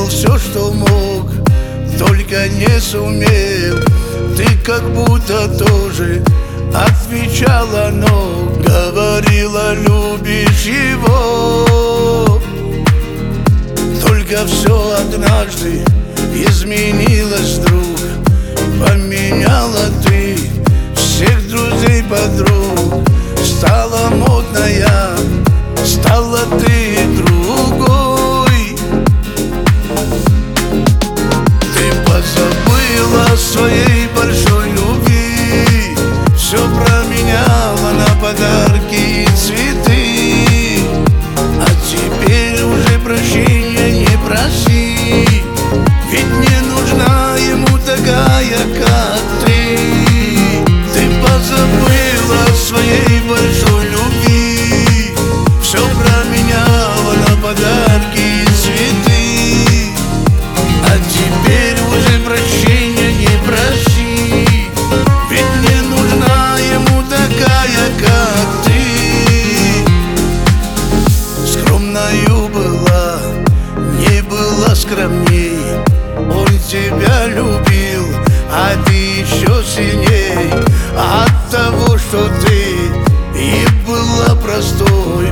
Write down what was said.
сделал все, что мог, только не сумел. Ты как будто тоже отвечала, но говорила, любишь его. Только все однажды изменилось вдруг. Поменяла ты всех друзей, подруг. Стала модная, стала ты другой. Ты позабыла своей большой любви, все променяла на подарки и цветы. А теперь уже прощения не проси, ведь не нужна ему такая, как ты. Ты позабыла своей большой любви, все променяла на подарки и цветы. А теперь уже прощения не проси, ведь не нужна ему такая, как ты. Скромною была, не была скромней. Он тебя любил, а ты еще сильней. От того, что ты и была простой,